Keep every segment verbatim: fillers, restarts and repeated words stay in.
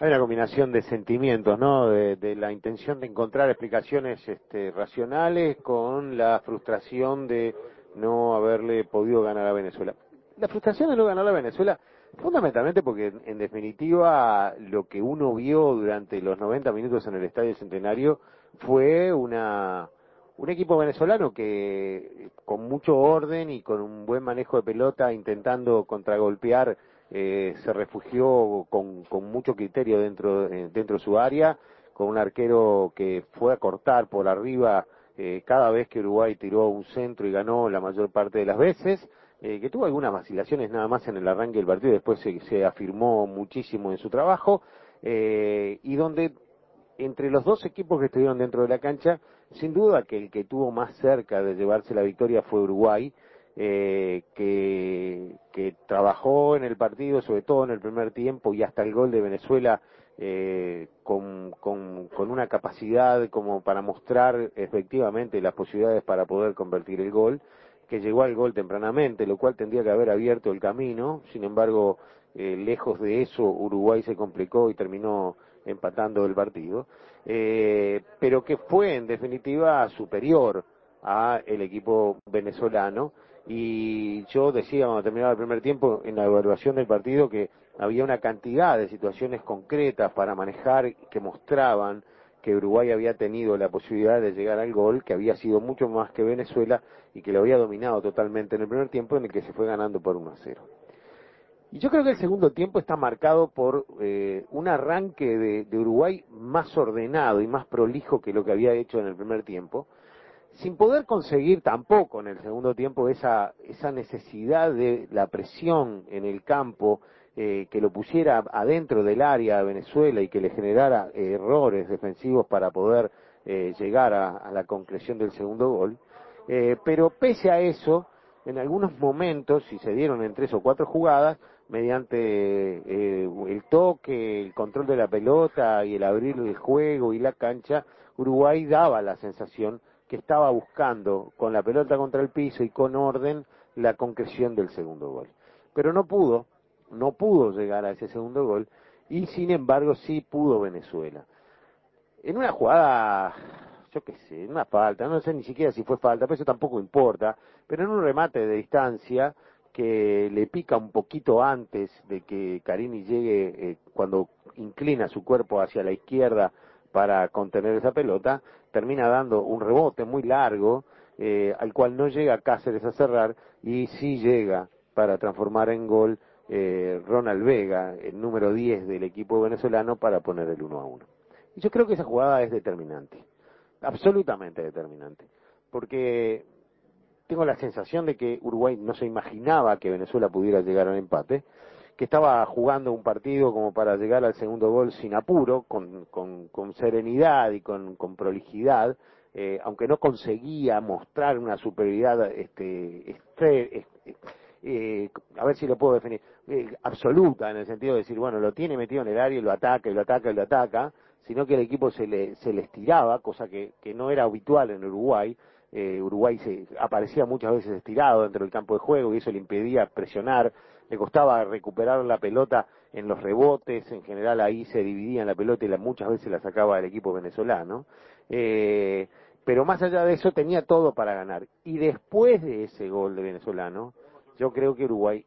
Hay una combinación de sentimientos, ¿no? De, de la intención de encontrar explicaciones este, racionales con la frustración de no haberle podido ganar a Venezuela. La frustración de no ganar a Venezuela, fundamentalmente porque en, en definitiva lo que uno vio durante los noventa minutos en el Estadio Centenario fue una un equipo venezolano que con mucho orden y con un buen manejo de pelota intentando contragolpear eh, se refugió con, con mucho criterio dentro, eh, dentro de su área, con un arquero que fue a cortar por arriba eh, cada vez que Uruguay tiró un centro y ganó la mayor parte de las veces, eh, que tuvo algunas vacilaciones nada más en el arranque del partido, después se, se afirmó muchísimo en su trabajo, eh, y donde entre los dos equipos que estuvieron dentro de la cancha, sin duda que el que tuvo más cerca de llevarse la victoria fue Uruguay, eh, que, que trabajó en el partido, sobre todo en el primer tiempo y hasta el gol de Venezuela, eh, con, con, con una capacidad como para mostrar efectivamente las posibilidades para poder convertir el gol, que llegó al gol tempranamente, lo cual tendría que haber abierto el camino. Sin embargo, eh, lejos de eso, Uruguay se complicó y terminó empatando el partido, eh, pero que fue en definitiva superior a el equipo venezolano. Y yo decía cuando terminaba el primer tiempo en la evaluación del partido que había una cantidad de situaciones concretas para manejar que mostraban que Uruguay había tenido la posibilidad de llegar al gol, que había sido mucho más que Venezuela y que lo había dominado totalmente en el primer tiempo, en el que se fue ganando por uno a cero. Y yo creo que el segundo tiempo está marcado por eh, un arranque de, de Uruguay más ordenado y más prolijo que lo que había hecho en el primer tiempo, sin poder conseguir tampoco en el segundo tiempo esa, esa necesidad de la presión en el campo, eh, que lo pusiera adentro del área a Venezuela y que le generara eh, errores defensivos para poder eh, llegar a, a la concreción del segundo gol. Eh, pero pese a eso, en algunos momentos, y se dieron en tres o cuatro jugadas, mediante eh, el toque, el control de la pelota y el abrir el juego y la cancha, Uruguay daba la sensación que estaba buscando con la pelota contra el piso y con orden la concreción del segundo gol. Pero no pudo, no pudo llegar a ese segundo gol y sin embargo sí pudo Venezuela. En una jugada, yo qué sé, en una falta, no sé ni siquiera si fue falta, pero eso tampoco importa, pero en un remate de distancia que le pica un poquito antes de que Carini llegue, eh, cuando inclina su cuerpo hacia la izquierda para contener esa pelota, termina dando un rebote muy largo, eh, al cual no llega Cáceres a cerrar, y sí llega para transformar en gol eh, Ronald Vega, el número diez del equipo venezolano, para poner el uno a uno. Y yo creo que esa jugada es determinante, absolutamente determinante, porque tengo la sensación de que Uruguay no se imaginaba que Venezuela pudiera llegar al empate, que estaba jugando un partido como para llegar al segundo gol sin apuro, con, con, con serenidad y con, con prolijidad, eh, aunque no conseguía mostrar una superioridad, este, este, este eh, a ver si lo puedo definir, eh, absoluta, en el sentido de decir, bueno, lo tiene metido en el área y lo ataca, y lo ataca, y lo ataca, sino que el equipo se le, se le estiraba, cosa que, que no era habitual en Uruguay. Eh, Uruguay se aparecía muchas veces estirado dentro del campo de juego y eso le impedía presionar, le costaba recuperar la pelota en los rebotes, en general ahí se dividía la pelota y la, muchas veces la sacaba el equipo venezolano, eh, pero más allá de eso tenía todo para ganar. Y después de ese gol de venezolano, yo creo que Uruguay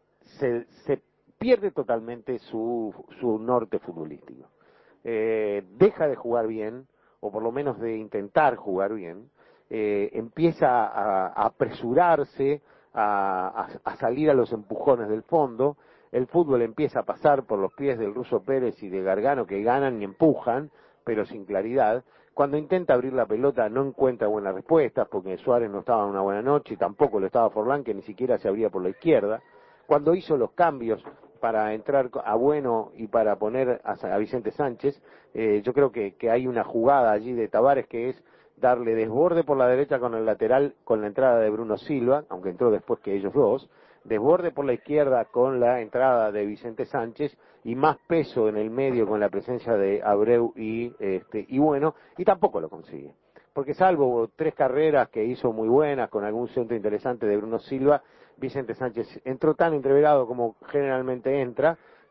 se, se pierde totalmente su, su norte futbolístico. Eh, deja de jugar bien, o por lo menos de intentar jugar bien, eh, empieza a, a apresurarse, a, a, a salir a los empujones del fondo, el fútbol empieza a pasar por los pies del Ruso Pérez y de Gargano, que ganan y empujan, pero sin claridad. Cuando intenta abrir la pelota no encuentra buenas respuestas, porque Suárez no estaba en una buena noche, y tampoco lo estaba Forlán, que ni siquiera se abría por la izquierda. Cuando hizo los cambios para entrar a Bueno y para poner a, a Vicente Sánchez, eh, yo creo que, que hay una jugada allí de Tavares que es darle desborde por la derecha con el lateral, con la entrada de Bruno Silva, aunque entró después que ellos dos, desborde por la izquierda con la entrada de Vicente Sánchez y más peso en el medio con la presencia de Abreu y, este, y Bueno, y tampoco lo consigue. Porque salvo tres carreras que hizo muy buenas, con algún centro interesante de Bruno Silva, Vicente Sánchez entró tan entreverado como generalmente entra,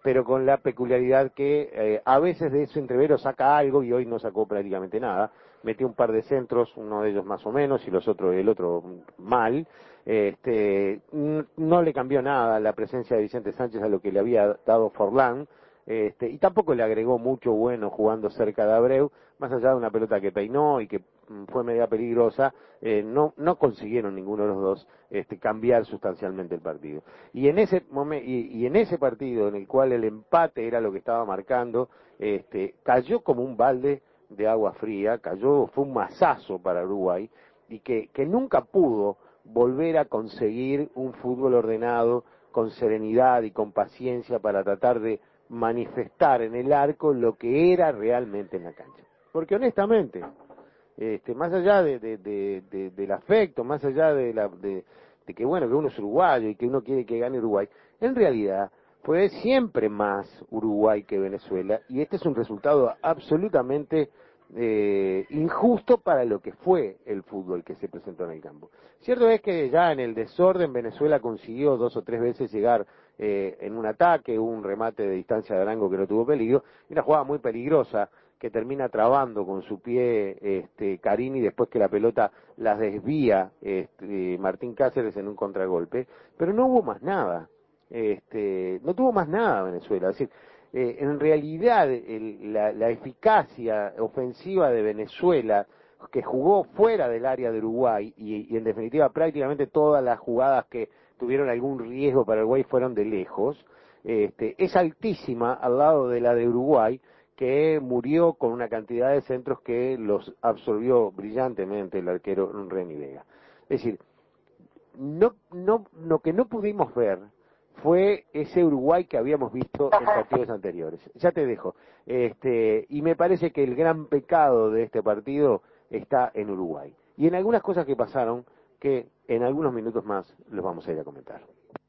pero con la peculiaridad que eh, a veces de ese entrevero saca algo y hoy no sacó prácticamente nada. Metió un par de centros, uno de ellos más o menos y los otros, el otro mal. Este, no le cambió nada la presencia de Vicente Sánchez a lo que le había dado Forlán. Este, y tampoco le agregó mucho bueno jugando cerca de Abreu, más allá de una pelota que peinó y que mm, fue media peligrosa, eh, no, no consiguieron ninguno de los dos este, cambiar sustancialmente el partido. Y en ese momen- y, y en ese partido en el cual el empate era lo que estaba marcando, este, cayó como un balde de agua fría, cayó, fue un masazo para Uruguay, y que, que nunca pudo volver a conseguir un fútbol ordenado, con serenidad y con paciencia para tratar de manifestar en el arco lo que era realmente en la cancha. Porque honestamente, este, más allá de, de, de, de, del afecto, más allá de, la, de, de que bueno, que uno es uruguayo y que uno quiere que gane Uruguay, en realidad fue siempre más Uruguay que Venezuela, y este es un resultado absolutamente eh, injusto para lo que fue el fútbol que se presentó en el campo. Cierto es que ya en el desorden Venezuela consiguió dos o tres veces llegar eh, en un ataque, un remate de distancia de Arango que no tuvo peligro, y una jugada muy peligrosa que termina trabando con su pie este, Carini después que la pelota las desvía este, Martín Cáceres en un contragolpe, pero no hubo más nada, este, no tuvo más nada Venezuela, es decir, eh, en realidad el, la, la eficacia ofensiva de Venezuela, que jugó fuera del área de Uruguay, y, y en definitiva prácticamente todas las jugadas que tuvieron algún riesgo para Uruguay fueron de lejos, este, es altísima al lado de la de Uruguay, que murió con una cantidad de centros que los absorbió brillantemente el arquero Reni Vega. Es decir, no, no, lo que no pudimos ver fue ese Uruguay que habíamos visto en partidos anteriores. Ya te dejo. Este, y me parece que el gran pecado de este partido está en Uruguay. Y en algunas cosas que pasaron que en algunos minutos más los vamos a ir a comentar.